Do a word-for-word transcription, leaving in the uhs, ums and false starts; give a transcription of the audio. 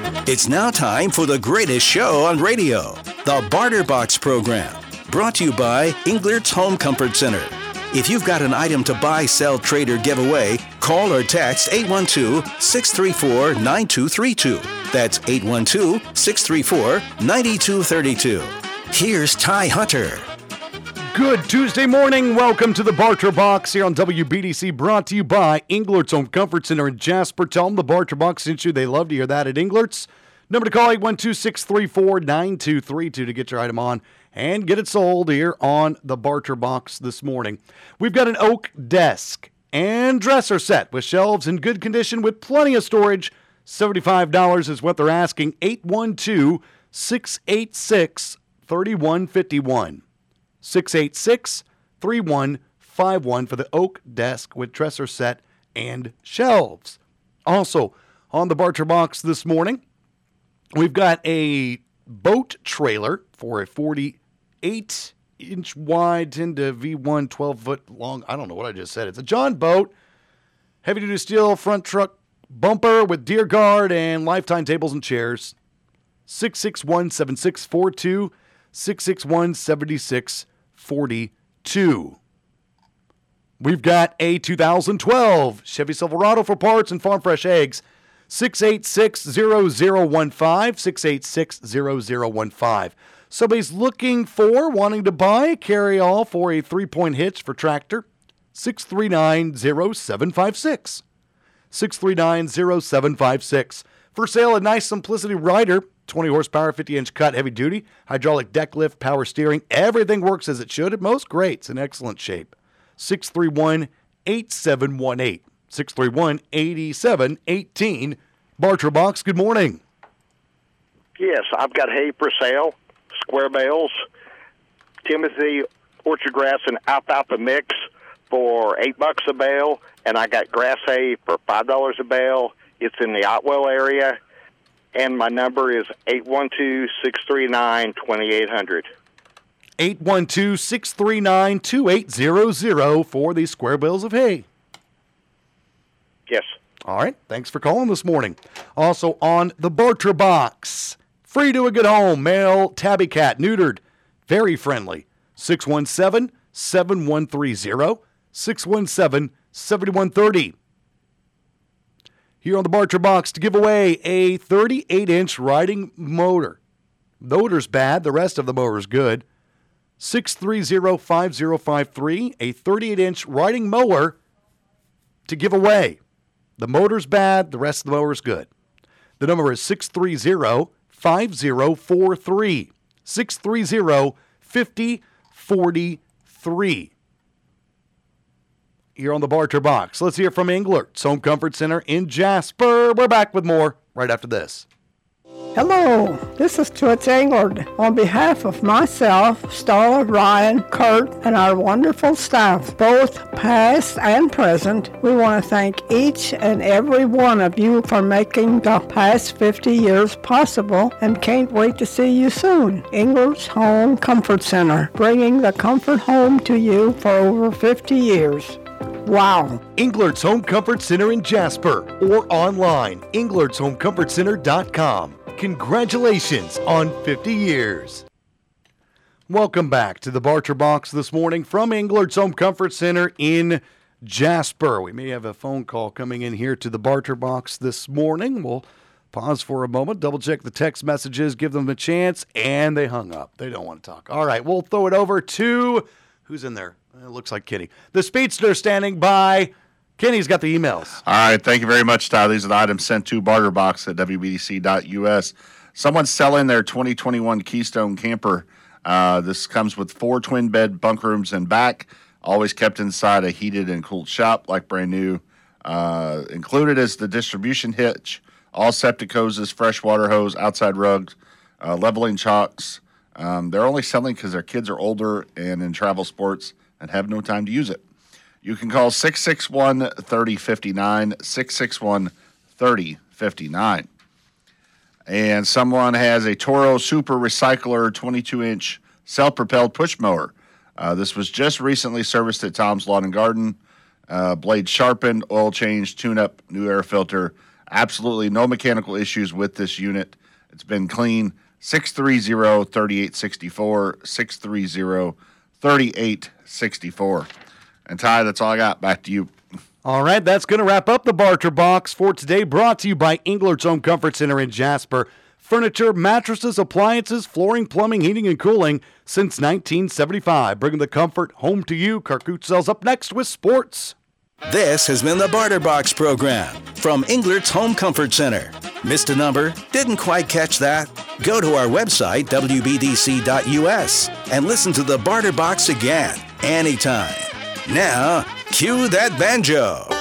It's now time for the greatest show on radio, the Barter Box program, brought to you by Englert's Home Comfort Center. If you've got an item to buy, sell, trade, or give away, call or text eight one two, six three four, nine two three two. That's eight one two, six three four, nine two three two. Here's Ty Hunter. Good Tuesday morning. Welcome to the Barter Box here on W B D C, brought to you by Englert's Home Comfort Center in Jasper. Tell them the Barter Box sent you. They love to hear that at Englert's. Number to call, eight one two, six three four, nine two three two to get your item on and get it sold here on the Barter Box this morning. We've got an oak desk and dresser set with shelves in good condition with plenty of storage. seventy-five dollars is what they're asking. eight one two, six eight six, three one five one. six eight six, three one five one for the oak desk with dresser set and shelves. Also, on the Barter Box this morning, we've got a boat trailer for a forty-eight inch wide, ten to V one, twelve foot long. I don't know what I just said. It's a John boat, heavy duty steel front truck bumper with deer guard and lifetime tables and chairs. six six one, seven six four two, six six one, seven six four two. We've got a two thousand twelve Chevy Silverado for parts and farm fresh eggs. six eight six, zero zero one five, six eight six, zero zero one five. Somebody's looking for, wanting to buy a carry-all for a three-point hitch for tractor. six three nine, zero seven five six. six three nine, zero seven five six. For sale, a nice Simplicity Rider, twenty horsepower, fifty inch cut, heavy duty, hydraulic deck lift, power steering. Everything works as it should. At most, great. It's in excellent shape. six three one, eight seven one eight. six three one, eight seven one eight. Barter Box, good morning. Yes, I've got hay for sale, square bales, Timothy orchard grass and alfalfa mix for eight bucks a bale, and I got grass hay for five dollars a bale. It's in the Otwell area, and my number is eight one two, six three nine, two eight zero zero. eight one two, six three nine, two eight zero zero for these square bales of hay. Yes. All right. Thanks for calling this morning. Also on the Barter Box, free to a good home, male tabby cat, neutered, very friendly. six one seven, seven one three zero, six one seven, seven one three zero. Here on the Barter Box to give away a thirty-eight inch riding motor. The motor's bad. The rest of the motor's good. six three zero, five zero five three, a thirty-eight inch riding mower to give away. The motor's bad, the rest of the mower's good. The number is six three zero, five zero four three. six three zero, five zero four three. Here on the Barter Box, let's hear from Englert's Home Comfort Center in Jasper. We're back with more right after this. Hello, this is Toots Englert. On behalf of myself, Starla, Ryan, Kurt, and our wonderful staff, both past and present, we want to thank each and every one of you for making the past fifty years possible and can't wait to see you soon. Englert's Home Comfort Center, bringing the comfort home to you for over fifty years. Wow. Englert's Home Comfort Center in Jasper or online, englerts home comfort center dot com. Congratulations on fifty years. Welcome back to the Barter Box this morning from Englert's Home Comfort Center in Jasper. We may have a phone call coming in here to the Barter Box this morning. We'll pause for a moment, double check the text messages, give them a chance, and they hung up. They don't want to talk. All right, we'll throw it over to, who's in there? It looks like Kenny. The Speedster standing by. Kenny's got the emails. All right. Thank you very much, Tyler. These are the items sent to Barter Box at W B D C dot U S. Someone's selling their twenty twenty-one Keystone camper. Uh, this comes with four twin bed bunk rooms and back, always kept inside a heated and cooled shop like brand new. Uh, included is the distribution hitch, all septic hoses, fresh water hose, outside rugs, uh, leveling chocks. Um, they're only selling because their kids are older and in travel sports and have no time to use it. You can call six six one, three oh five nine, six six one, three oh five nine. And someone has a Toro Super Recycler twenty-two inch self-propelled push mower. Uh, this was just recently serviced at Tom's Lawn and Garden. Uh, blade sharpened, oil change, tune-up, new air filter. Absolutely no mechanical issues with this unit. It's been clean. six three zero, three eight six four, six three zero, three eight six four. And Ty, that's all I got. Back to you. All right, that's going to wrap up the Barter Box for today, brought to you by Englert's Home Comfort Center in Jasper. Furniture, mattresses, appliances, flooring, plumbing, heating, and cooling since nineteen seventy-five. Bringing the comfort home to you. Kirk Sells up next with sports. This has been the Barter Box program from Englert's Home Comfort Center. Missed a number? Didn't quite catch that? Go to our website, W B D C dot U S, and listen to the Barter Box again, anytime. Now, cue that banjo.